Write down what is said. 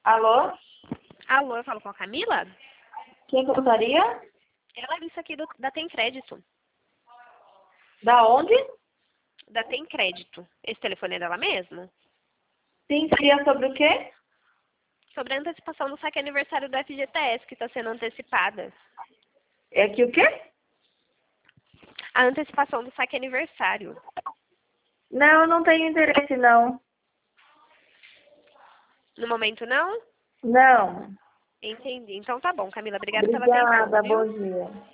Alô? Alô, eu falo com a Camila? Quem gostaria? É a Larissa aqui da Tem Crédito. Da onde? Da Tem Crédito. Esse telefone é dela mesmo? Sim, seria sobre o quê? Sobre a antecipação do saque aniversário do FGTS, que está sendo antecipada. É que o quê? A antecipação do saque aniversário. Não, eu não tenho interesse, não. No momento, não? Não. Entendi. Então tá bom, Camila. Obrigada pela atenção, Obrigada, viu? bom dia.